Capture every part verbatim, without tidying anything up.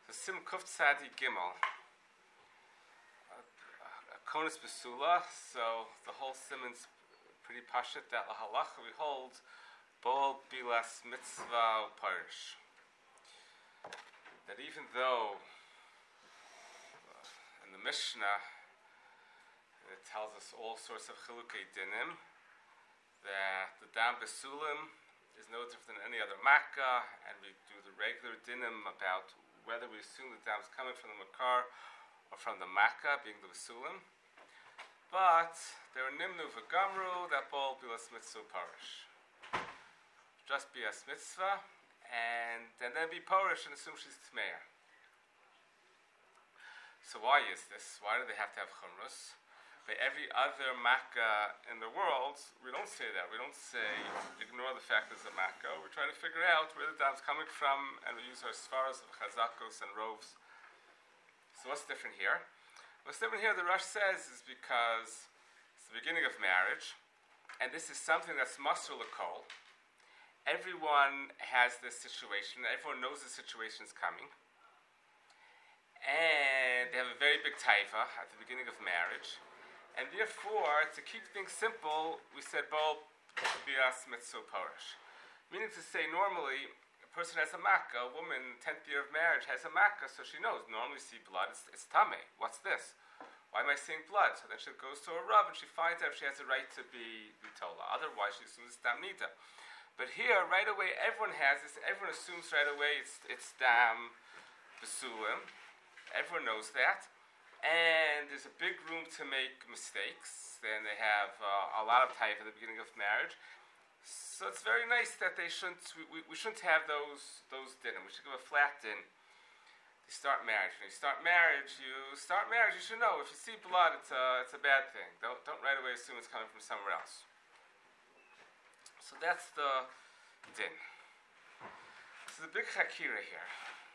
Sim Kuf Tzadi Gimel. Konus Besula, so the whole Simon's pretty pashut that la halacha we hold Bol Bilas Mitzvah Parish. That even though uh, in the Mishnah it tells us all sorts of chilukei dinim, that the dam besulim is no different than any other makkah, and we do the regular dinim about whether we assume the dam is coming from the makar or from the makkah, being the besulim. But there are nimnu v'gamru that bol bilas mitzvah parish. Just be a mitzvah, and, and then be parish and assume she's tmeya. So why is this? Why do they have to have chumrus? By every other makkah in the world, we don't say that. We don't say, ignore the fact there's a makkah. We're trying to figure out where the dam's coming from, and we use our svaras of chazakos and roves. So what's different here? What's different here, the Rosh says, is because it's the beginning of marriage, and this is something that's masur l'kol. Everyone has this situation. Everyone knows the situation is coming. And they have a very big taiva at the beginning of marriage. And therefore, to keep things simple, we said bol bias mitzvah parish. Meaning to say, normally, a person has a makkah, a woman, tenth year of marriage, has a makkah, so she knows, normally see blood, it's, it's tameh. What's this? Why am I seeing blood? So then she goes to a rav and she finds out if she has a right to be bitola. Otherwise, she assumes it's dam nida. But here, right away, everyone has this, everyone assumes right away it's, it's dam besulim. Everyone knows that. And there's a big room to make mistakes. Then they have uh, a lot of type at the beginning of marriage. So it's very nice that they shouldn't. We, we, we shouldn't have those those din. We should give a flat din. You start marriage. When you start marriage, you start marriage. You should know if you see blood, it's a it's a bad thing. Don't don't right away assume it's coming from somewhere else. So that's the din. So the big chakira here.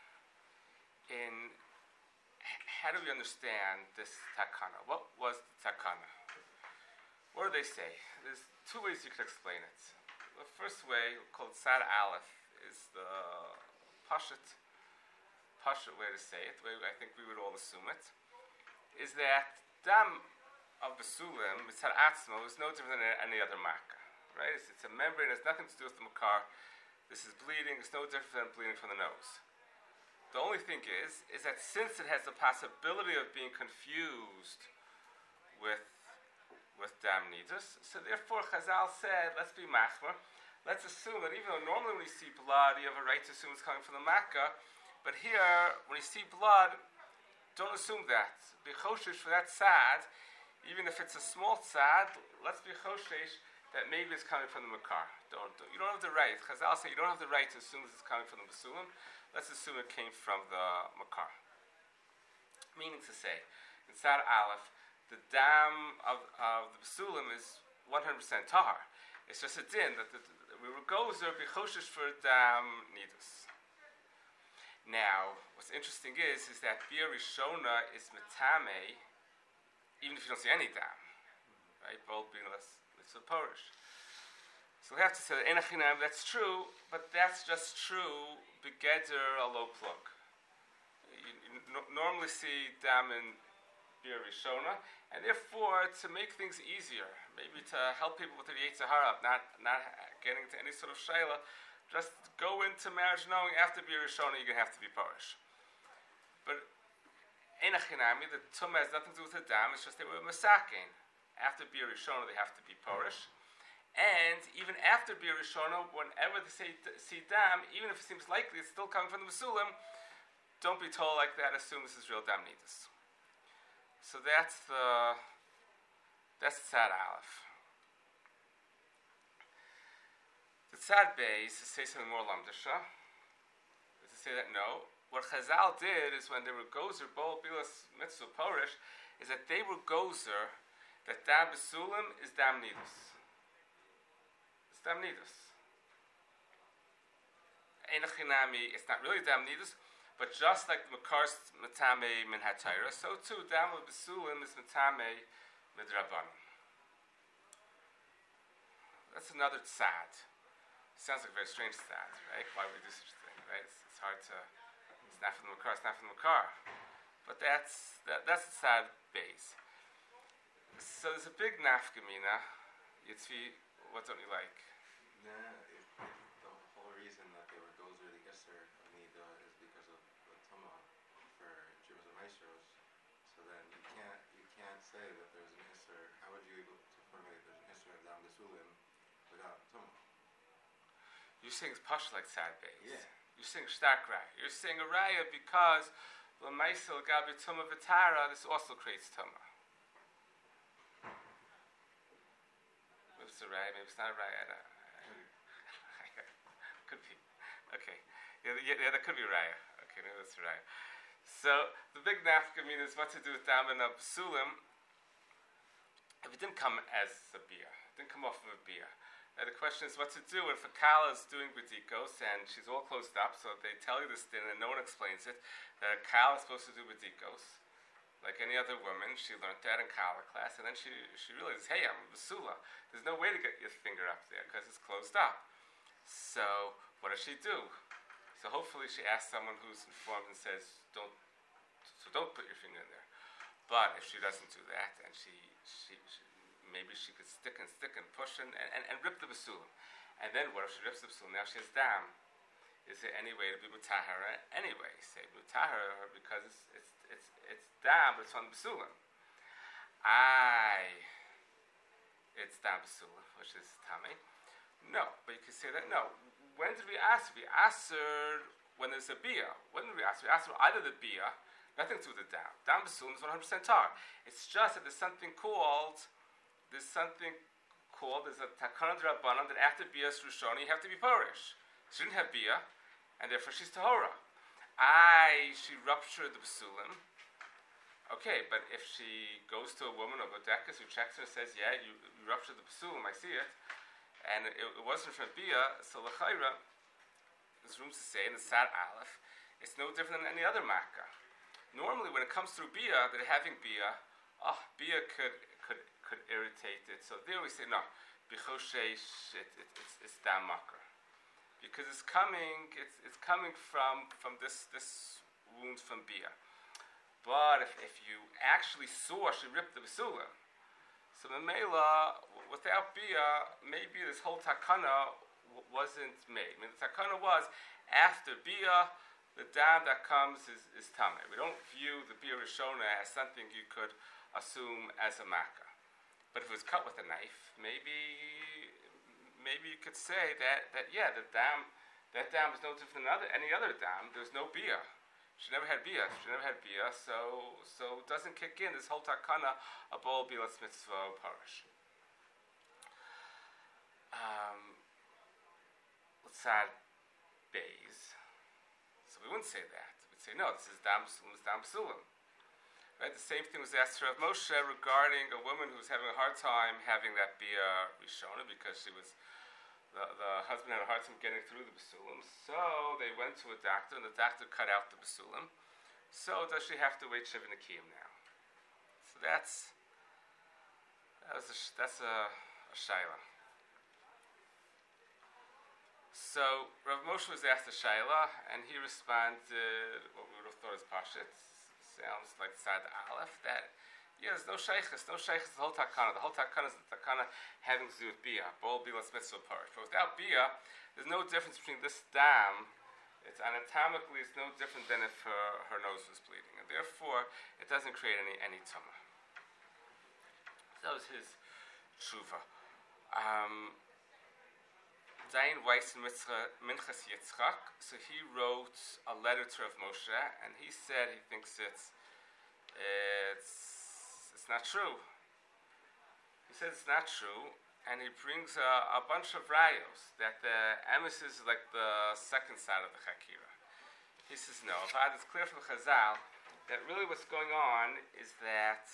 In how do we understand this takana? What was the takana? What do they say? There's two ways you could explain it. The first way, called Sad Aleph, is the pashut, pashut way to say it, the way I think we would all assume it, is that dam of besulim, mitzad atzmo, is no different than any other makkah. Right? It's, it's a membrane, it has nothing to do with the makar. This is bleeding, it's no different than bleeding from the nose. The only thing is, is that since it has the possibility of being confused with with dam nidus, so therefore Chazal said, let's be machmer. Let's assume that even though normally when you see blood, you have a right to assume it's coming from the makkah, but here, when you see blood, don't assume that. Be choshesh for that tzad, even if it's a small tzad, let's be choshesh that maybe it's coming from the makar. Don't, don't, you don't have the right. Chazal said you don't have the right to assume this is coming from the basulim. Let's assume it came from the makar. Meaning to say, in Sad Aleph, the dam of, of the basulim is one hundred percent tahar. It's just a din that the, the, we were gozer b'choshesh for dam nidus. Now, what's interesting is, is that Bia Rishona is metame, even if you don't see any dam. Right? Both being less, it's a porish. So we have to say that enachinam, that's true, but that's just true begeder a low plug. You, you n- normally see dam in Bia Rishona, and therefore to make things easier, maybe to help people with the Yetzer Hara, not not getting to any sort of shayla, just go into marriage knowing after Bia Rishona you're going to have to be parish. But enachinami, the tumah has nothing to do with the dam, it's just they were masakin. After Bia Rishona they have to be parish. And even after Bia Rishona, whenever they say, see dam, even if it seems likely it's still coming from the Masulim, don't be told like that, assume this is real dam nidus. So that's the, that's the Tzad Aleph. The Tzad Beis, to say something more lamdasha, is to say that no, what Chazal did is when they were gozer, bol bilas mitzvah porish, is that they were gozer, that dam besulim is dam nidus. Dam nidus. Enachinami, it's not really dam nidus, but just like the makar's metame min hatayra, so too dam of besulim is metame midrabanan. That's another tzad. Sounds like a very strange tzad, right? Why would we do such a thing, right? It's, it's hard to. It's not from the Makar, it's not from the Makar. But that's that, that's the sad base. So there's a big nafkamina. Yitzvi, what don't you like? Nah, it, it, the whole reason that they were gozer the Isser of Nida is because of the Tumah for Jibas and Maestros. So then you can't you can't say that there's an Isser. How would you able to formulate there's an Isser of Dam Besulim without Tumah? You're saying it's pash like sad base. Yeah. You're saying shtak raya. You're saying a raya because l'maisel gabi tumah v'tara. This also creates tumah. Maybe it's a raya. Maybe it's not a raya. Could be. Okay. Yeah, yeah, yeah, that could be raya. Okay, maybe that's raya. So the big nafkamin is what to do with damin of psulim. If it didn't come as a bia, it didn't come off of a bia. Uh, the question is what to do if a kala is doing bedikos and she's all closed up, so they tell you this thing and no one explains it, that a kala is supposed to do bedikos, like any other woman. She learned that in kala class, and then she she realizes, hey, I'm a basula. There's no way to get your finger up there because it's closed up. So what does she do? So hopefully she asks someone who's informed and says, don't, so don't put your finger in there. But if she doesn't do that, and she she, she maybe she could stick and stick and push and, and, and rip the basulim. And then what if she rips the basulim? Now she has dam. Is there any way to be mutahara anyway? Say mutahara because it's it's it's it's dam, but it's on the basulim. I it's dam basulim, which is tame. No, but you can say that no. When did we ask? We asked her when there's a bia. When did we ask? We asked her either the bia, nothing to do with the dam. Dam basulim is one hundred percent tar. It's just that there's something called There's something called, there's a takana d'rabbanan that after Bias Rishoni you have to be Porish. She didn't have Bia, and therefore she's Tahora. I, she ruptured the Basulim. Okay, but if she goes to a woman of Bodekas who checks her and says, yeah, you, you ruptured the Basulim, I see it, and it, it wasn't from Bia, so L'chaira, there's room to say in the Sad Aleph, it's no different than any other Makkah. Normally when it comes through Bia, they're having Bia, oh, Bia could could could irritate it. So there we say no, bichoshesh it, it, it's it's dam makar, because it's coming it's it's coming from from this this wound from bia. But if, if you actually saw she ripped the basulim, so the mela without bia, maybe this whole takana w- wasn't made. I mean, the takana was after bia, the dam that comes is is tameh. We don't view the bia rishona as something you could assume as a makkah. But if it was cut with a knife, maybe maybe you could say that, that yeah, the dam that dam is no different than other, any other dam. There's no bia. She never had bia. She never had bia, so so it doesn't kick in this whole takana of bol bilas mitzvah parish. Um, let's add bays. So we wouldn't say that. We'd say no. This is dam basulim. This is dam basulim. Right, the same thing was asked of Moshe regarding a woman who was having a hard time having that bia rishona because she was the, the husband had a hard time getting through the basulim. So they went to a doctor, and the doctor cut out the basulim. So does she have to wait shiva nikiyim now? So that's that was a, that's a, a shaila. So Rav Moshe was asked a shaila, and he responded what we would have thought is pashit. Sounds like Sad Aleph, that, yeah, there's no sheikhs, no sheikhs, the whole takana. The whole takana is the takana having to do with bia, bol bilas mitzvah parish. But without bia, there's no difference between this dam, it's anatomically, it's no different than if her, her nose was bleeding. And therefore, it doesn't create any, any tumah. That was his tshuva. Um, Zayin Weiss in Minchas Yitzchak, so he wrote a letter to Rav Moshe, and he said he thinks it's it's it's not true. He says it's not true, and he brings a, a bunch of rayos that the emes is like the second side of the chakira. He says no. But it's clear from Chazal that really what's going on is that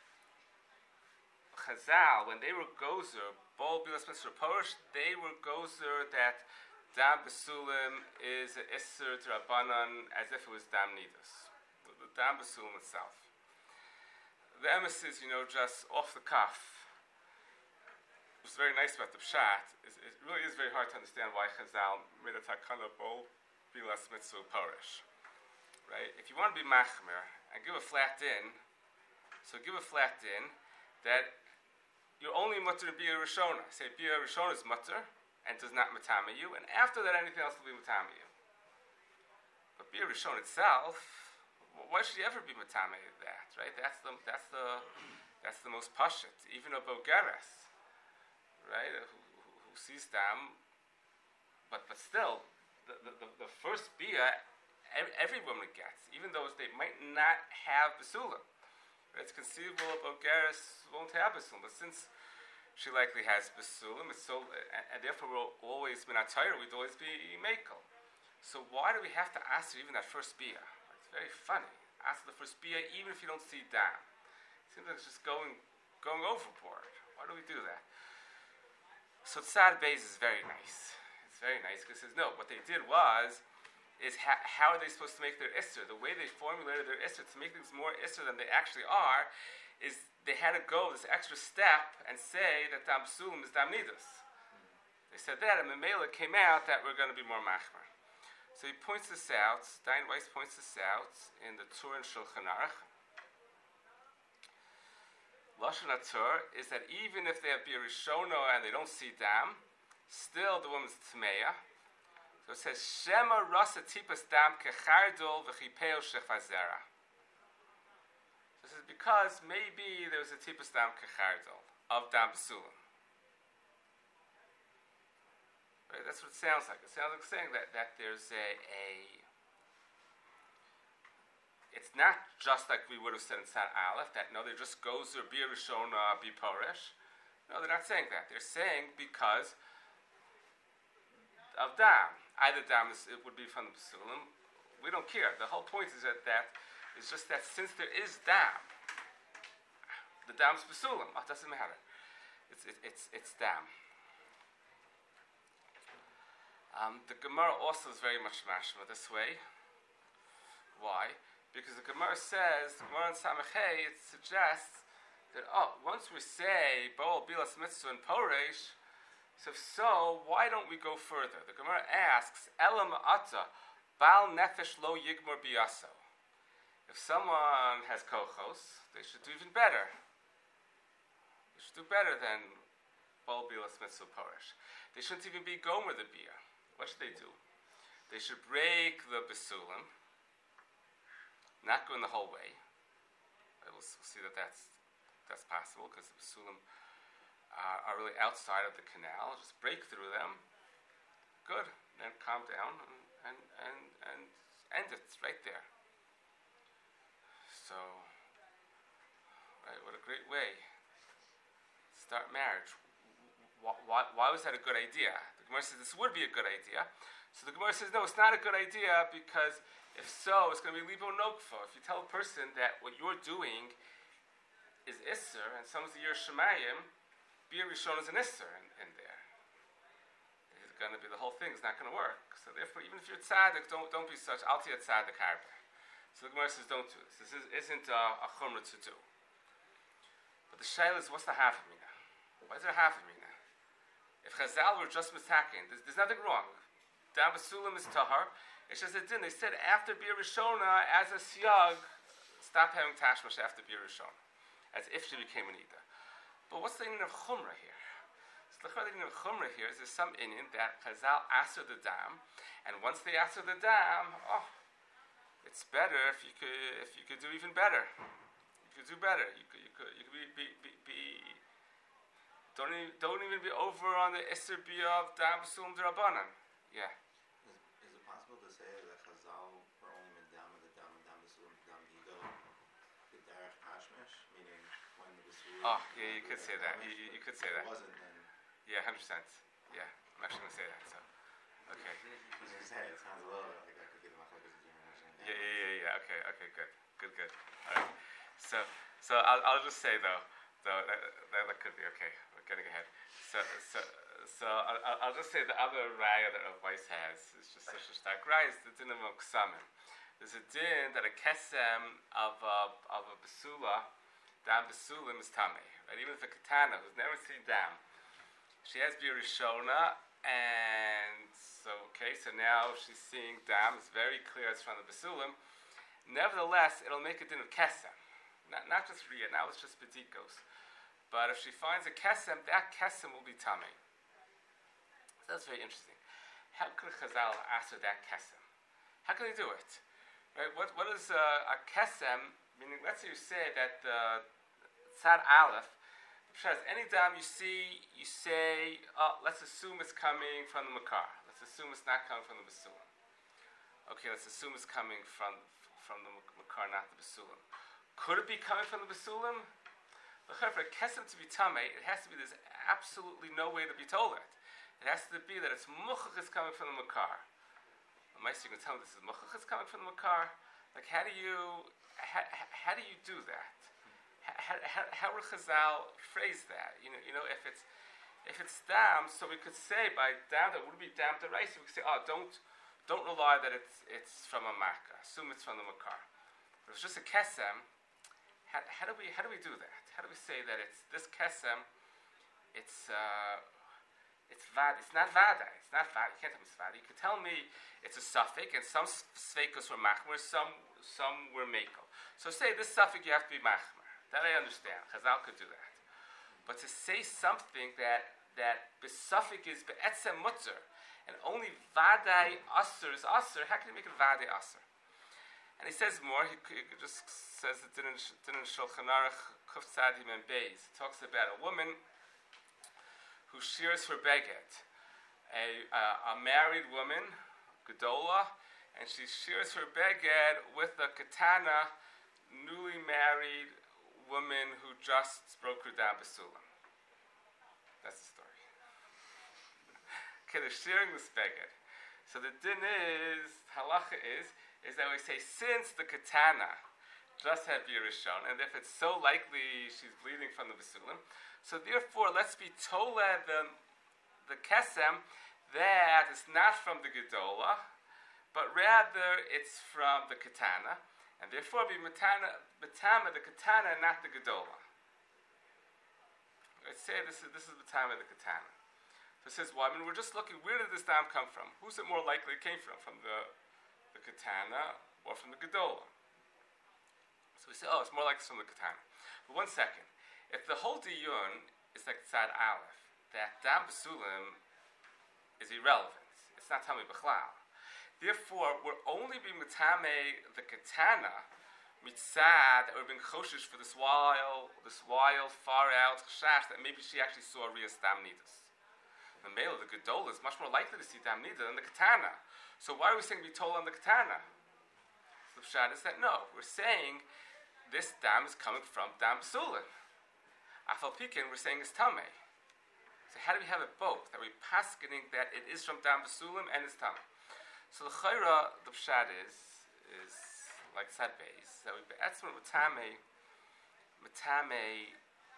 Chazal, when they were gozer, bol bilas mitzvah porish, they were gozer that dam basulim is an isser d'rabbanan as if it was dam nidus. The, the dam basulim itself. The emes is, you know, just off the cuff. What's very nice about the pshat is it really is very hard to understand why Chazal made a takana bol bilas mitzvah porish. right? If you want to be machmer and give a flat din, so give a flat din that you're only mutter to Bia Rishona. Say Bia Rishona is mutter and does not matama you, and after that anything else will be matama you. But Bia Rishon itself, why should you ever be matama that, right? That's the that's the that's the most pashut. Even a bogeres, right, who, who, who sees them, but but still, the the, the, the first Bia every, every woman gets, even those they might not have basulim. Right? It's conceivable a bogeres won't have basulim, but since she likely has basulim, it's so, and, and therefore we'll always be not tired. We'd always be mekel. So why do we have to ask her even that first bia? It's very funny. Ask the first bia even if you don't see dam. It seems like it's just going going overboard. Why do we do that? So Tzad Beis is very nice. It's very nice because it says no. What they did was is ha- how are they supposed to make their isser? The way they formulated their isser to make things more isser than they actually are is they had to go this extra step and say that Dam Psulim is Dam Nidus. They said that, and Memela came out that we're going to be more machmer. So he points this out, Dayan Weiss points this out in the Turin Shulchan Aruch. Lashon HaTur is that even if they have Bia Rishona and they don't see Dam, still the woman's Tmeya. So it says, Shema Rasa Tipas Dam Kechardol V'chipeo Shechazera. This is because maybe there was a tipus dam kechardol of dam basulim. Right, that's what it sounds like. It sounds like saying that, that there's a, a. It's not just like we would have said in San Aleph that no, there just goes to Bia Rishona, Bi Porish. No, they're not saying that. They're saying because of dam. Either dam is, it would be from the basulim. We don't care. The whole point is that that. It's just that since there is dam, the dam's basulim. Oh, it doesn't matter. It's it, it's it's dam. Um, the Gemara also is very much mashma this way. Why? Because the Gemara says, the Gemara in Samachay, it suggests that oh, once we say Baal Bilas Mitzvah and Poresh, so so why don't we go further? The Gemara asks, Elam Ata Baal Nefesh Lo Yigmor Biyaso. If someone has kochos, they should do even better. They should do better than Baal Bilas Mitzvah Porish. They shouldn't even be gomer the bia. What should they do? They should break the basulim, not go in the whole way. We'll see that that's that's possible because the basulim uh, are really outside of the canal. Just break through them. Good. Then calm down and and and, and end it right there. So, right, what a great way to start marriage. Why, why, why was that a good idea? The Gemara says this would be a good idea. So the Gemara says, no, it's not a good idea because if so, it's going to be libo nokfa. If you tell a person that what you're doing is isser and someone's the year shemayim, Bia Rishon is an isser in, in there. It's going to be the whole thing. It's not going to work. So therefore, even if you're tzaddik, don't don't be such alti tzaddik harbe. So the Gemara says, don't do this. This is, isn't uh, a chumrah to do. But the shaila is, what's the half of mina? Why is there a half of mina? If Chazal were just mistaken, there's, there's nothing wrong. Dam basulim is tahar. It's just a din. They said after Bia Rishona, as a siyag, stop having tashmash after Bia Rishona, as if she became an ida. But what's the inyan of chumrah here? So the inyan of chumrah here is there's some inyan that Chazal answered the dam, and once they answered the dam, oh, it's better if you could if you could do even better. You could do better. You could you could you could be be, be, be don't even, don't even be over on the Isser Bia of Dam Basulim D'Rabbanan. Yeah. Is, is it possible to say that Chazal were only Medam and the Dam and Dam Basulim Dam Hido the Derech Hashmish, meaning when the Basulim? Oh yeah, you could say that. You, you, you could say that. It wasn't then. Yeah, hundred percent. Yeah, I'm actually gonna say that. So, okay. I was gonna say it sounds a little like I could get my focus in Yeah, yeah, yeah, yeah. Okay, okay, good, good, good. All right. So, so I'll, I'll just say though, though that, that, that could be okay. We're getting ahead. So, so, so I'll, I'll just say the other raya that Rav Weiss has is just such a stark raya. Is the din of moksamim. There's a din that a kesem of a of a basula, dam basulim is tamei. Right? Even if a katana who's never seen dam, she has Bia Rishona. And so, okay, so now she's seeing dam. It's very clear it's from the basulim. Nevertheless, it'll make a din of kesem. Not, not just riyah, now it's just bedikos. But if she finds a kesem, that kesem will be tamei. So that's very interesting. How could Chazal answer that kesem? How can they do it? Right? What what is uh, a kesem? Meaning, let's say you say that uh, tzad aleph. Because any dam you see, you say, oh, let's assume it's coming from the makar. Let's assume it's not coming from the basulim. Okay, let's assume it's coming from from the makar, not the basulim. Could it be coming from the basulim? For a kesem to be tamei, it has to be there's absolutely no way to be told it. It has to be that it's muchach is coming from the makar. Mice, you can tell me this is muchach is coming from the makar. Like, how do you how, how do you do that? How, how, how would Chazal phrase that? You know, you know, if it's if it's dam, so we could say by dam that would be dam to rice. We could say, oh, don't don't rely that it's it's from a makkah. Assume it's from the makar. But if it's just a kesem, how, how do we how do we do that? How do we say that it's this kesem? It's uh, it's vad. It's not vada. It's not vada. You can't tell me it's vada. You could tell me it's a suffix, and some sveikus were machmer, some some were makel. So say this suffix you have to be machmer. That I understand. Chazal could do that. But to say something that that besuffic is be'etzem mutzer, and only vadai aser is aser, how can you make it vadai aser? And he says more. He, he just says it in in Shulchan Aruch Kuf Tzadim and Beis. He talks about a woman who shears her beged, a uh, a married woman, gedola, and she shears her beged with a katana, newly married woman who just broke her down basulam. That's the story. Okay, they're shearing this beged. So the din is, halacha is, is that we say since the katana just had birishon, and if it's so likely she's bleeding from the basulam, so therefore let's be told the the kesem that it's not from the gedola, but rather it's from the katana. And therefore, be matana, matama the katana, not the gedola. Let's say this is this is matama the katana. So it says, well, I mean, we're just looking. Where did this dam come from? Who's it more likely it came from? From the the katana or from the gedola? So we say, oh, it's more likely from the katana. But one second, if the whole diyun is like tzad aleph, that dam basulim is irrelevant. It's not tamei b'chlal. Therefore, we're only being matame the katana mitzad that we're being choshish for this wild, this wild, far out chash that maybe she actually saw Rias dam nidus. The male, the gedola, is much more likely to see dam nidus than the katana. So why are we saying we told on the katana? The pshat is that no, we're saying this dam is coming from dam basulim. Afal pikin, we're saying it's tamei. So how do we have it both? Are we paskening that it is from dam basulim and it's tamei? So the chayra, the pshat is, is like tzad beis, that we be'etzim matame, matame,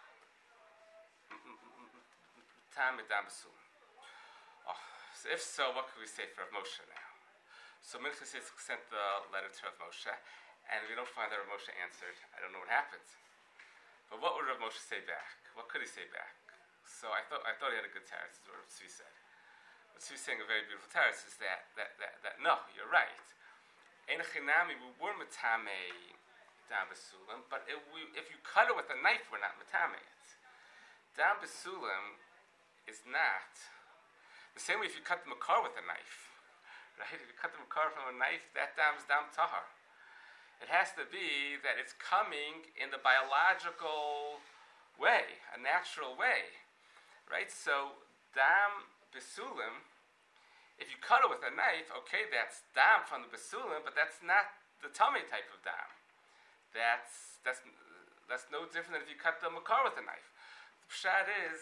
matame dam basulim. Oh, so if so, what could we say for Rav Moshe now? So Minchas Yitzchak sent the letter to Rav Moshe, and we don't find that Rav Moshe answered. I don't know what happened. But what would Rav Moshe say back? What could he say back? So I thought I thought he had a good teretz, is what Rav Tzvi said. What Tzvi saying a very beautiful teretz is that, that, that, that no, you're right. Ein chinami, we were matame dam basulim, but if, we, if you cut it with a knife, we're not matame it. Dam basulim is not the same way if you cut the makar with a knife, right? If you cut the makar from a knife, that dam is dam tahar. It has to be that it's coming in the biological way, a natural way, right? So dam basulim, if you cut it with a knife, okay, that's dam from the basulim, but that's not the tummy type of dam. That's that's that's no different than if you cut the makar with a knife. The pshat is,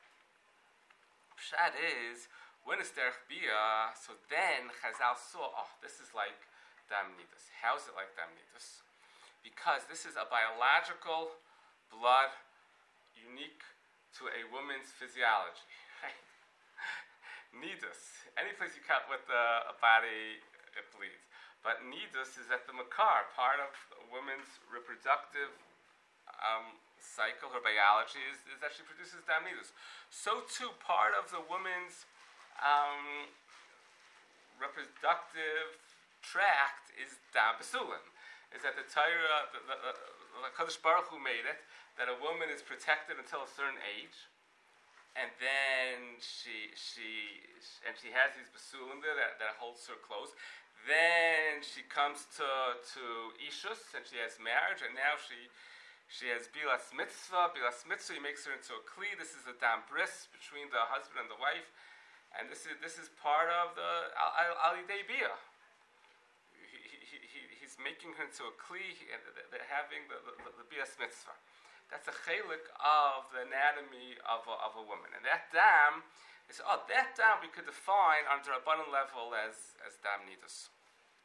pshat is, when it's derech bia, so then Chazal saw, oh, this is like dam nidus. How is it like dam nidus? Because this is a biological blood unique to a woman's physiology. Right? Nidus. Any place you cut with a, a body, it bleeds. But nidus is at the makar, part of a woman's reproductive um, cycle, her biology, is, is that she produces dam nidus. So too, part of the woman's um, reproductive tract is dam basulim. is that the Torah, the, the, the, the Kadosh Baruch Hu made it, that a woman is protected until a certain age, and then she she and she has these basulim there that, that holds her close. Then she comes to to Ishus and she has marriage, and now she she has bilas mitzvah. Bilas mitzvah, he makes her into a kli. This is a dam bris between the husband and the wife, and this is this is part of the al yidei bia. He, he, he, he's making her into a kli, and they're having the the, the, the bilas mitzvah. That's a chelik of the anatomy of a, of a woman. And that dam is, oh, that dam we could define on the Rabbanan level as, as dam nidus.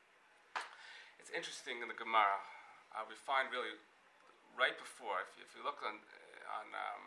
It's interesting in the Gemara, uh, we find really right before, if you, if you look on, on um,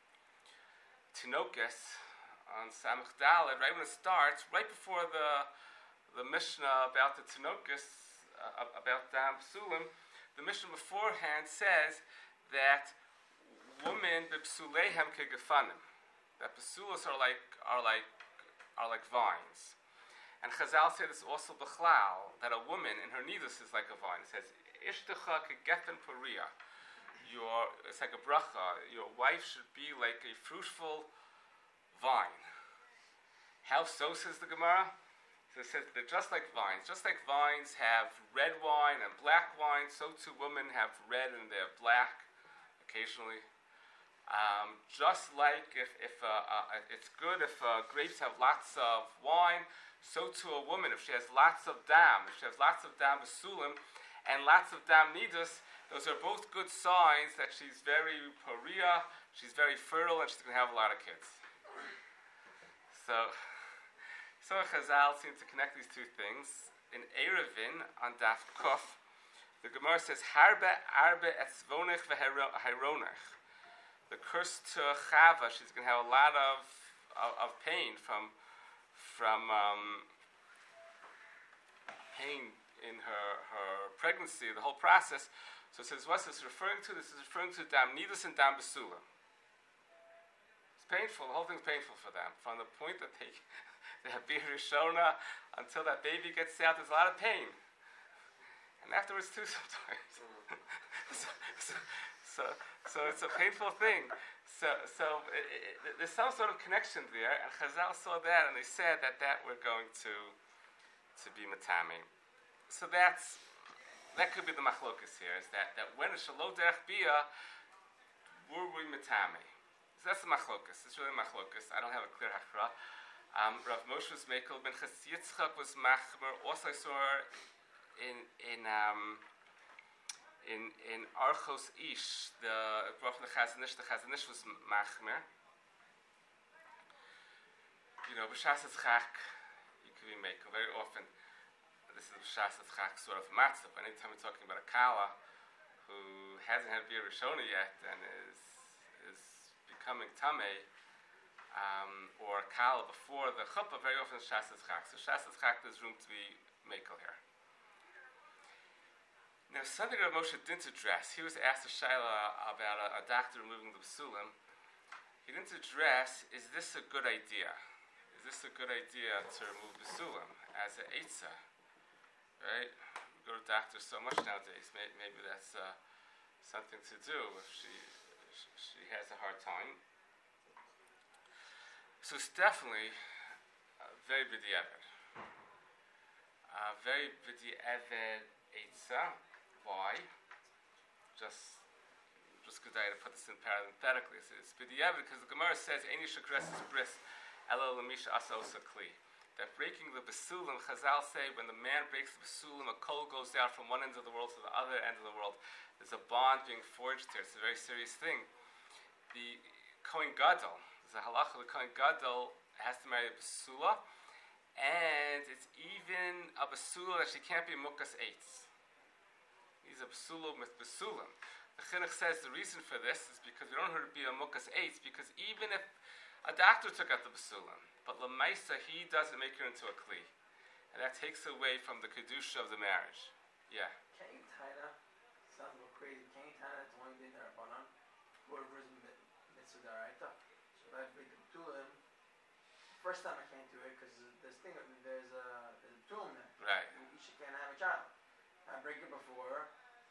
Tinokes, on Samach Dalet, right when it starts, right before the, the Mishnah about the Tinokes, uh, about dam psulim, the Mishnah beforehand says that women b'psuleihem kegefanim, that psulos are like are like are like vines, and Chazal say this also b'chlal, that a woman in her nidus is like a vine. It says ishtecha kegefen poria. Your it's like a bracha. Your wife should be like a fruitful vine. How so, says the Gemara? So it says they're just like vines. Just like vines have red wine and black wine, so too women have red and they're black occasionally. Um, just like if, if uh, uh, it's good if uh, grapes have lots of wine, so too a woman, if she has lots of dam, if she has lots of dam basulim and lots of dam nidus, those are both good signs that she's very poria, she's very fertile, and she's going to have a lot of kids. So, so Chazal seems to connect these two things. In Erevin, on Daf Kuf, the Gemara says, Harbe arbe etzvonech v'heironech. The curse to Chava, she's going to have a lot of, of, of pain from from um, pain in her, her pregnancy, the whole process. So it says, what's this referring to? This is referring to dam nidus and dam basulim. It's painful. The whole thing's painful for them. From the point that they, they have Bir Rishona until that baby gets out, there's a lot of pain. And afterwards too sometimes. so, so, so, so it's a painful thing. So, so it, it, there's some sort of connection there, and Chazal saw that, and they said that that we're going to to be matami. So that's that could be the machlokas here, is that, that when a shalo derech bia, were we matami? So that's the machlokas. It's really machlokas. I don't have a clear hachra. Um, Rav Moshe was mekel ben Chas Yitzchak was machmer. Also, I saw in in um, in in Archos Ish the Baruch the Chazanish. The Chazanish was machmer. You know, b'shas etzchak, you could be mekel very often. This is b'shas etzchak sort of matzah. Anytime we're talking about a kala who hasn't had Bir Rishona yet and is is becoming tamei, um, or a kala before the chuppah, very often shas etzchak. So shas etzchak, there's room to be mekel here. Now, something Rav Moshe didn't address. He was asked a shaila about a, a doctor removing the basulim. He didn't address, is this a good idea? Is this a good idea to remove basulim as an eitzah? Right? We go to doctors so much nowadays. Maybe, maybe that's uh, something to do if she she has a hard time. So it's definitely uh, very b'di'evet. Uh, very b'di'evet eitzah. Why? Just, just good idea to put this in parenthetically. It's, it's b'di'evet because the Gemara says, "Eini shekres is bris, ela l'misha asa osa kli." That breaking the basulim, Chazal say, when the man breaks the basulim, a kol goes out from one end of the world to the other end of the world. There's a bond being forged here. It's a very serious thing. The Kohen Gadol, there's a halacha, the Kohen Gadol has to marry a basula, and it's even a basula that she can't be mukas eitz. He's a basulim with basulim. The Chinuch says the reason for this is because we don't want her to be a mukas eitz, because even if a doctor took out the basulim, but Lamaisa, he doesn't make her into a kli. And that takes away from the kedusha of the marriage. Yeah. Can't you tie that? Sounds a little crazy. Can't you tie that to one day that Rabbanan? Whoever's mitzvah daraita. So if I break the batulim, first time I can't do it because there's thing there's a there's a batulim there. Right. You can't have a child. I break it before,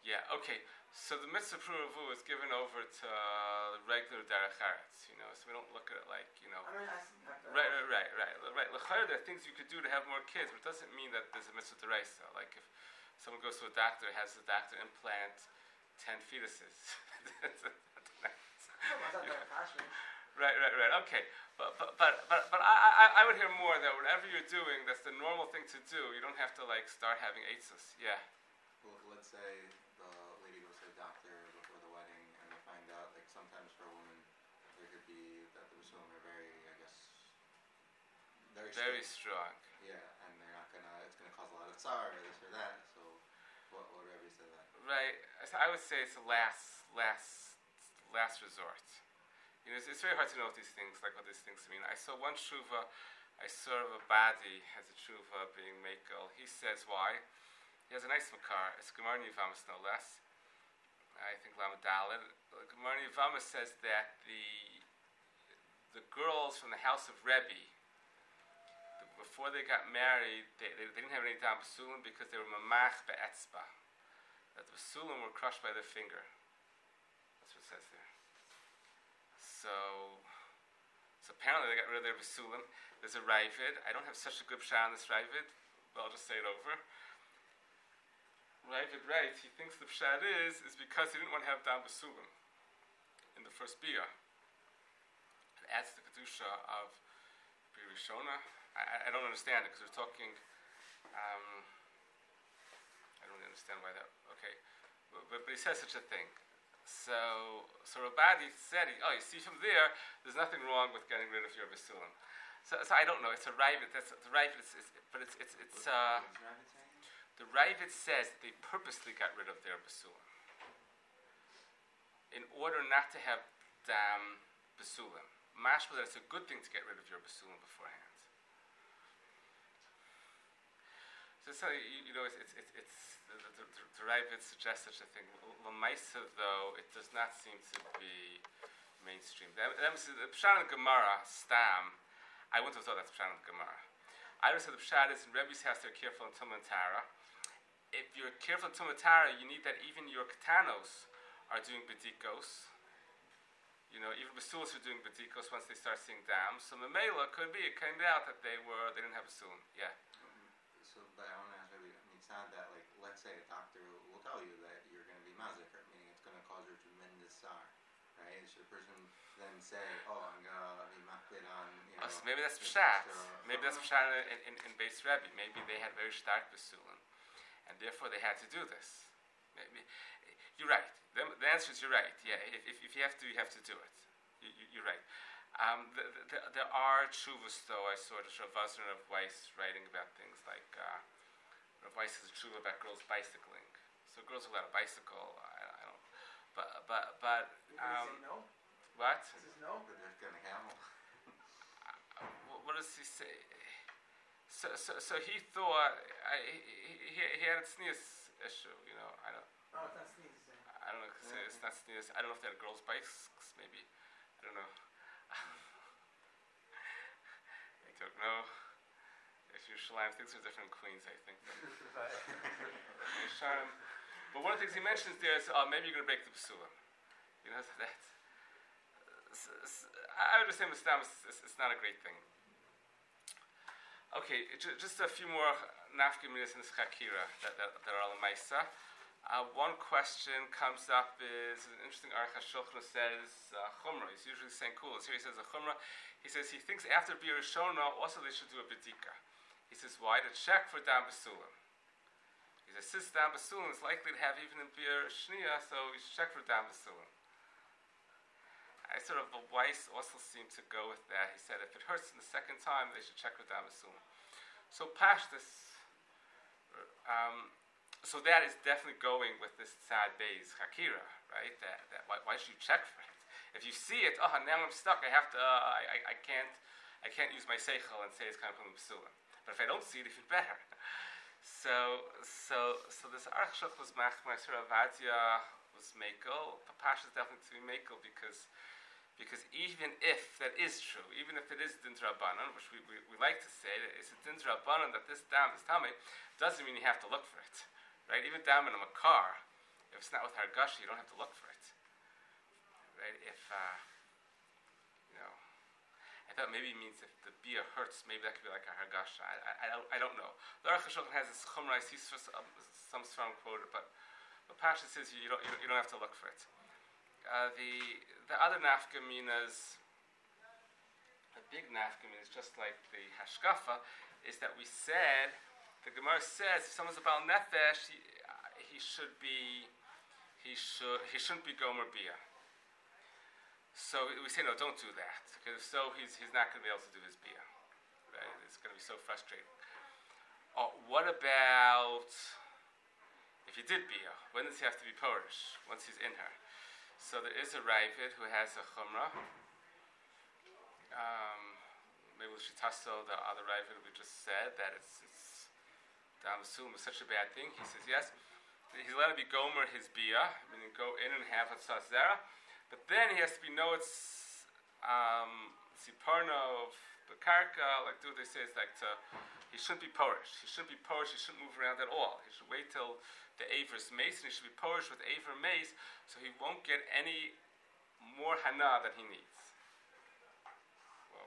Yeah, okay. So the mitzvah pruvu is given over to uh, regular derech eretz, you know, so we don't look at it like, you know. I mean, I see that. Right, right, right, right. right. L'chayr, there are things you could do to have more kids, but it doesn't mean that there's a mitzvah d'oraisa. Like if someone goes to a doctor, has the doctor implant ten fetuses. That's a, that's a nice. Right, right, right. Okay, but but but but, but I, I I would hear more that whatever you're doing, that's the normal thing to do. You don't have to like start having eitzos. Yeah. Well, let's say the lady goes to the doctor before the wedding, and they find out, like sometimes for a woman, there could be that the Basulim are very, I guess, very Very strong. strong. Yeah, and they're not gonna. It's gonna cause a lot of tsar or this or that. So, what what Rebbe said that. Right. So I would say it's a last last last resort. You know, it's, it's very hard to know what these things, like what these things mean. I saw one tshuva, I saw of a badi has a tshuva being makel. He says why. He has a nice makar. It's Gemara Yevamos no less. I think Lamed Daled. Gemara Yevamos says that the the girls from the house of Rebbe, the, before they got married, they, they, they didn't have any dam basulim because they were mamach be'etzba. That the basulim were crushed by their finger. That's what it says there. So, so apparently they got rid of their basulim. There's a Ravid. I don't have such a good shot on this Ravid, but I'll just say it over. Ravid writes, he thinks the pshat is, is because he didn't want to have dam basulim in the first biyah. It adds to the kedusha of biyah rishona. I, I don't understand it because we're talking. Um, I don't really understand why that. Okay, but, but, but he says such a thing. So, so Rabadi said, oh, you see from there, there's nothing wrong with getting rid of your basulim. So, so I don't know. It's a Ravid. That's the Ravid. It's, it's, but it's it's it's. Uh, the Ravid says they purposely got rid of their basulim in order not to have dam basulim. Mashma that it's a good thing to get rid of your basulim beforehand. So, so you, you know, it's it's it's. it's The, the, the, the Ravid suggests such a thing. L'maisa, though, it does not seem to be mainstream. The, the, the Pshat in Gemara, Stam, I wouldn't have thought that's Pshat in Gemara. I would have said the Pshat is in Rebbe's house they're careful in Tumah and Tara. If you're careful in Tumah and Tara, you need that even your Ketanos are doing B'dikos. You know, even Basulis are doing B'dikos once they start seeing dams. So Memela could be, it came out that they were, they didn't have Basulim. Yeah. Mm-hmm. So, but I want to ask maybe, I mean, it's not that, like, let's say a doctor will tell you that you're going to be maziker, meaning it's going to cause you tremendous sar, right? Should a person then say, oh, I'm going to be makbid on, you know... Oh, so maybe that's pshat. Maybe that's pshat in, in, in Beis Rebbe. Maybe they had very stark basulim, and therefore they had to do this. Maybe you're right. The, the answer is you're right. Yeah, if, if, if you have to, you have to do it. You, you, you're right. Um, the, the, there are tshuvas, though. I saw the Rav Vazner of Weiss writing about things like... Uh, Rav Weiss is true about girls bicycling. So girls who let a bicycle, I, I don't. But but but. Um, Did he say no? What? This is no. But they're going to camel. Uh, what, what does he say? So so so he thought I, he, he he had a sneeze issue. You know, I don't. No, it's not sneezing. I don't know. Cause yeah. It's not sneeze. I don't know if they had girls' bikes. Maybe. I don't know. I don't know. Yerushalayim, things are different in Queens, I think. But one of the things he mentions there is, oh, maybe you're going to break the basulim. You know, so that's... So, so, I would just say, Mustam, it's, it's not a great thing. Okay, j- just a few more nafkaminas in this chakira that, that, that are al-maisa. Uh, one question comes up is, an interesting Aruch HaShulchan says, uh, chumrah. He's usually saying cool. Here he says a chumrah. He says he thinks after Biyah Rishona, also they should do a bedika. He says, why? To check for dam basulim. He says, since dam basulim is likely to have even in Biyah Shniya, so we should check for dam basulim. I sort of, Weiss also seemed to go with that. He said, if it hurts in the second time, they should check for dam basulim. So Pashtus, um, so that is definitely going with this Tzad Beis Chakira, right? That, that why, why should you check for it? If you see it, oh, now I'm stuck. I have to. Uh, I, I, I can't. I can't use my seichel and say it's coming from the basulim. But if I don't see it, even better. So, so, so this Aruch HaShulchan was machmir. Rav Avadia was mekel. Papash is definitely to be mekel because, because even if that is true, even if it is din drabanan, which we, we, we like to say, that it's a din drabanan that this dam is tummy, doesn't mean you have to look for it, right? Even dam in a makar, If it's not with hargasha, you don't have to look for it. Right? If, uh, you know, I thought maybe it means if the bia hurts, maybe that could be like a hargasha. I, I, I, don't, I don't know. The Aruch HaShulchan has this chumrah, I see some, some strong quoted, but the Pasha says you don't, you don't, you don't have to look for it. Uh, the, the other nafkaminas, the big nafkamin is just like the hashkafa, is that we said, the Gemara says, if someone's a Baal Nefesh, he, uh, he should be, he should, he shouldn't be Gomer Bia. So we say, no, don't do that, because if so, he's, he's not going to be able to do his Bia. Right? It's going to be so frustrating. Oh, what about if he did Bia? When does he have to be Polish? Once he's in her. So there is a Ravid who has a Chumrah. Um, maybe we should tasso the other Ravid we just said, that it's, it's Damasum is such a bad thing. He says, yes, he's allowed to be Gomer his Bia, meaning go in and have a Tzazera. But then he has to be no it's um Siparno of Bakarka, like do they say it's like to he shouldn't be Polish. He shouldn't be Polish, he shouldn't move around at all. He should wait till the Aver's mace, and he should be Polish with Aver mace, so he won't get any more hana than he needs. Whoa.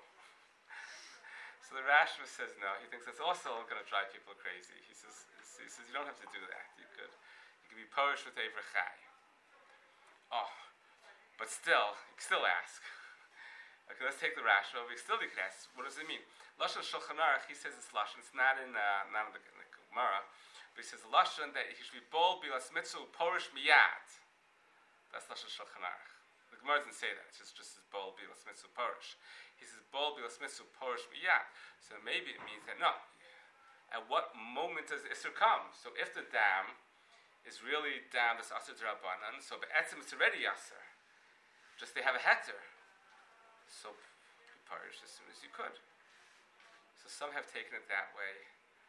So the Rashba says no, he thinks that's also gonna drive people crazy. He says he says you don't have to do that. You could you could be Polish with Aver Chai. Oh. But still, you can still ask. Okay, let's take the Rashba. We still you can ask, what does it mean? Lashon Shulchan Aruch, he says it's Lashon. It's not in uh, not in the, in the Gemara, but he says Lashon that he should be bol bilas mitzvah porish miyad. That's Lashon Shulchan Aruch. The Gemara doesn't say that. It's just just bol bilas mitzvah porish. He says bol bilas mitzvah porish miyad. So maybe it means that no. At what moment does Isser come? So if the dam is really dam that's Asur D'Rabbanan, so be'etzim it's already Asur. Just they have a heter, so you parish as soon as you could. So some have taken it that way.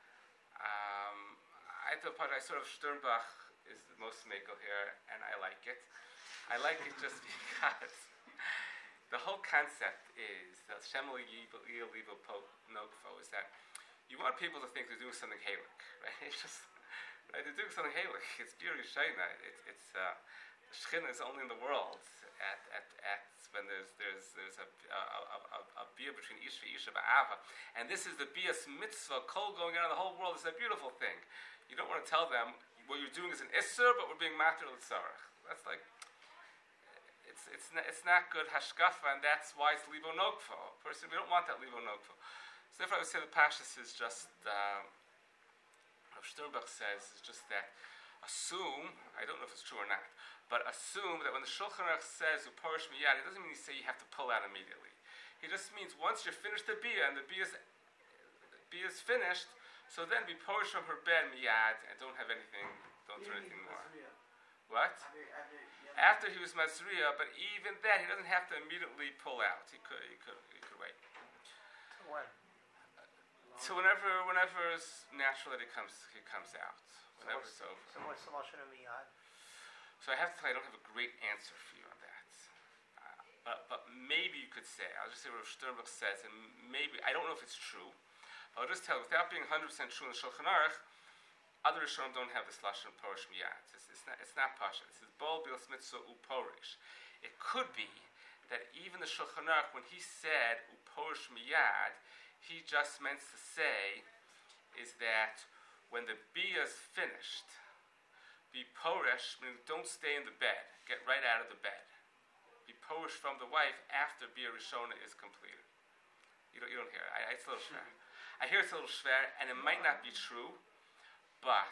Um, I thought I sort of Sternbach is the most makel here, and I like it. I like it just because the whole concept is that Shemel Yibel Levo Nogfo is that you want people to think they're doing something halik, right? It's just right, they're doing something halik. It's Biri Shaina. It's it's uh, Shechina is only in the world. At, at, at when there's there's there's a a, a, a bia between Ish Isha Ba'ava, and this is the bias mitzvah kol going on in the whole world. It's a beautiful thing. You don't want to tell them what you're doing is an isser, but we're being matir l'tzarech. That's like it's it's not, it's not good hashkafa, and that's why it's libo nogfo. Person, we don't want that libo nogfo. So therefore, I would say the pashas is just um, Rav Sternbach says is just that assume. I don't know if it's true or not. But assume that when the Shulchan Aruch says "uporish miyad," it doesn't mean you say you have to pull out immediately. It just means once you're finished the bia and the bia is, bia is finished, so then be porish from her bed miyad and don't have anything, don't do anything more. What? After he was Masriya, but even then he doesn't have to immediately pull out. He could, he could, he could wait. To when? So whenever, whenever it's natural that he comes, he comes out. Whenever it's over. So what's the lashon of miyad? So I have to tell you, I don't have a great answer for you on that. Uh, but but maybe you could say, I'll just say what Sternbach says, and maybe, I don't know if it's true, but I'll just tell you, without being one hundred percent true in the Shulchan Aruch, other Rishonim don't have this lashon porish miyad. It's, it's not it's not pasha. It says bol bilas mitzvah uporish. It could be that even the Shulchan Aruch, when he said uporish miyad, he just meant to say is that when the bia is finished, be porish, meaning don't stay in the bed. Get right out of the bed. Be porish from the wife after Bia Rishona is completed. You don't, you don't hear it. I, it's a little shver. I hear it's a little shver, and it might not be true, but,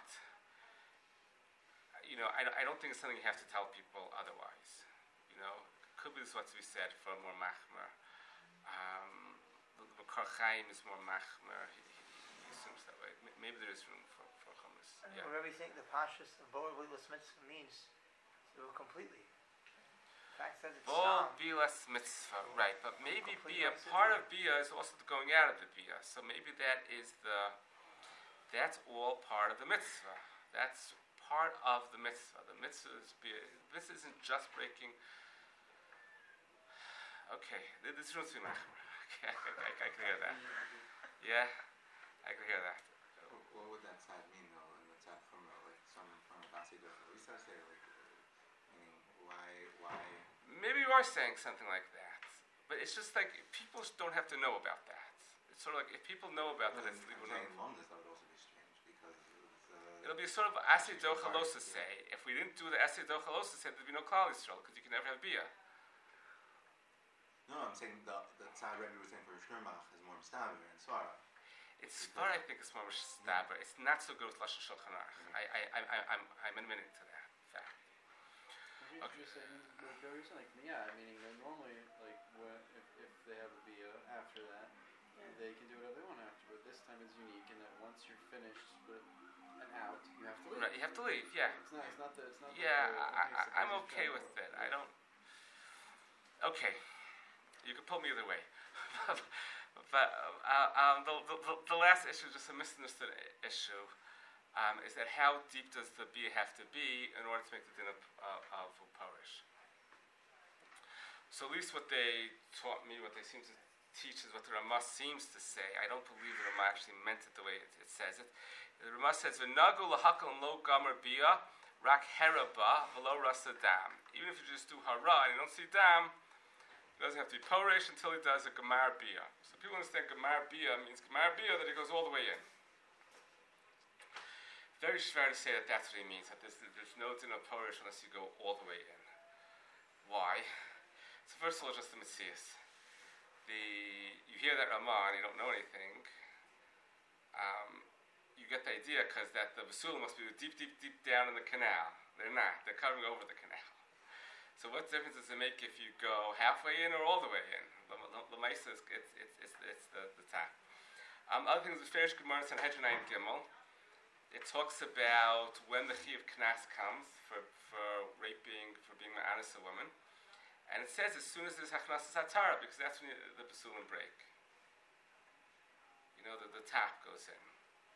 you know, I, I don't think it's something you have to tell people otherwise. You know, could be this what's to be said for more machmer. Um, the Makar Chaim is more machmer. He, he, he assumes that way. M- maybe there is room for I yeah. don't know, everything the pashas the bol bilas mitzvah means to do it completely. In fact, says it's Bol stam. bilas mitzvah, right? But maybe Complete bia, mitzvah. part of bia is also the going out of the bia. So maybe that is the, that's all part of the mitzvah. That's part of the mitzvah. The mitzvah is bia. This isn't just breaking. Okay, this is okay, I, I, I can hear that. Yeah, I can hear that. What would that side mean though? In the tzad from like some from a basi different? We start saying like maybe you are saying something like that, but it's just like people don't have to know about that. It's sort of like if people know about Well, that, in, it's in legal saying name. Lomdus, that would also be strange because it's, uh, It'll be sort of Actually, Asido sorry, Chalosa yeah. say. If we didn't do the Asido Chalosa say, there'd be no Klal Yisrael because you can never have Bia. no, I'm saying the the Tzad Rebbe was saying for Shtermach is more Mistaber and Svara. It's far, I think, it's more stabber. It's not so good with Lashon Shulchan Aruch. Mhm. I, I, I, I- I'm, I'm admitting to that fact. You Okay. just saying, like Joe, you're saying, like, yeah, meaning that normally, like, when, if, if they have a B A after that, they can do whatever they want after, but this time it's unique in that once you're finished with an out, you have to leave. Right, you have to leave, yeah. It's not, it's not the, it's not Yeah, the, I, I, I'm okay with it. I don't. Okay, you can pull me either way. But uh, um, the, the, the last issue, just a misunderstood i- issue, um, is that how deep does the bia have to be in order to make the din of, uh, of parish? So at least what they taught me, what they seem to teach is what the Ramah seems to say. I don't believe the Ramah actually meant it the way it, it says it. The Ramah says, "V'nagu lahakal lo gamer bia rak heraba v'lo rasa dam." Even if you just do hara and you don't see dam, he doesn't have to be porish until he does a gemar bia. So people understand gemar bia means gemar bia that he goes all the way in. Very fair to say that that's what he means. That there's, there's no din of porish unless you go all the way in. Why? So first of all, just the Metzias. The you hear that Ramah and you don't know anything. Um, you get the idea because that the Basulim must be deep, deep, deep down in the canal. They're not. They're covering over the canal. So what difference does it make if you go halfway in or all the way in? The Maisa is it's, it's, it's, it's the, the top. Um, other things with Ferish Gemara in Sanhedrin nine Gimel, it talks about when the Chi of Knas comes for, for raping, for being an honest woman. And it says as soon as there's Hachnas Satara, because that's when the, the Basulim break. You know, the, the top goes in.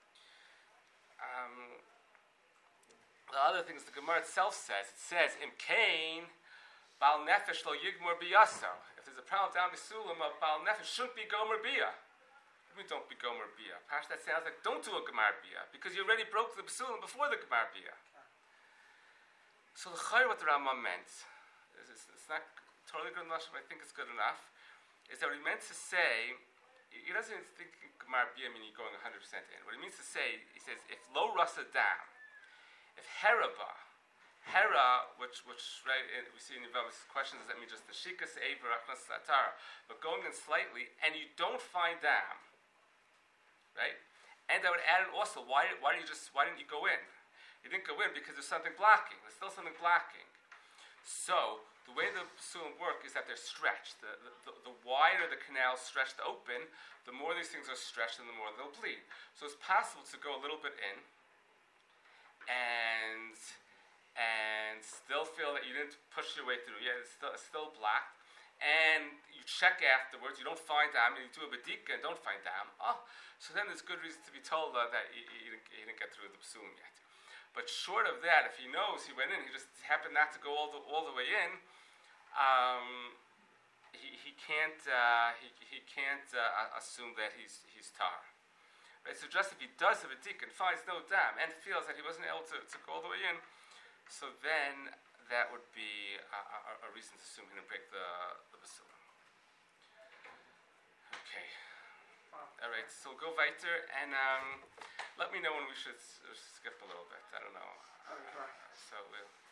Um, the other things the Gemara itself says, it says, Im Kain, Baal Nefesh lo yigmor biyaso. If there's a problem down Basulim of Baal Nefesh, shouldn't be Gomer Bia. What do you mean don't be Gomer Bia? Perhaps that sounds like don't do a Gemar Bia, because you already broke the Basulim before the Gemar Bia. So the Chayr, what the Rambam meant, is it's, it's not totally good enough, but I think it's good enough, is that what he meant to say, he doesn't even think Gemar Bia meaning going one hundred percent in. What he means to say, he says, if lo rasa dam, if heraba, hera, which which right in, we see in the Yevamos questions, does that mean just the shikas aver achnas satara, but going in slightly, and you don't find dam, right? And I would add it also. Why why did you just why didn't you go in? You didn't go in because there's something blocking. There's still something blocking. So the way the psulim work is that they're stretched. The, the, the, the wider the canal is stretched open, the more these things are stretched and the more they'll bleed. So it's possible to go a little bit in and and still feel that you didn't push your way through. Yeah, it's still, it's still blocked. And you check afterwards, you don't find dam, and you do a bedika and don't find dam. Oh, so then there's good reason to be told uh, that you, you, didn't, you didn't get through the psulim yet. But short of that, if he knows he went in, he just happened not to go all the all the way in. Um, he he can't uh, he he can't uh, assume that he's he's tar. Right. So just if he does have a dik and finds no dam and feels that he wasn't able to, to go all the way in, so then that would be a, a, a reason to assume he didn't break the the basulim. Okay. All right. So we'll go weiter and. Um, Let me know when we should s- skip a little bit. I don't know. Okay. Uh, so we'll.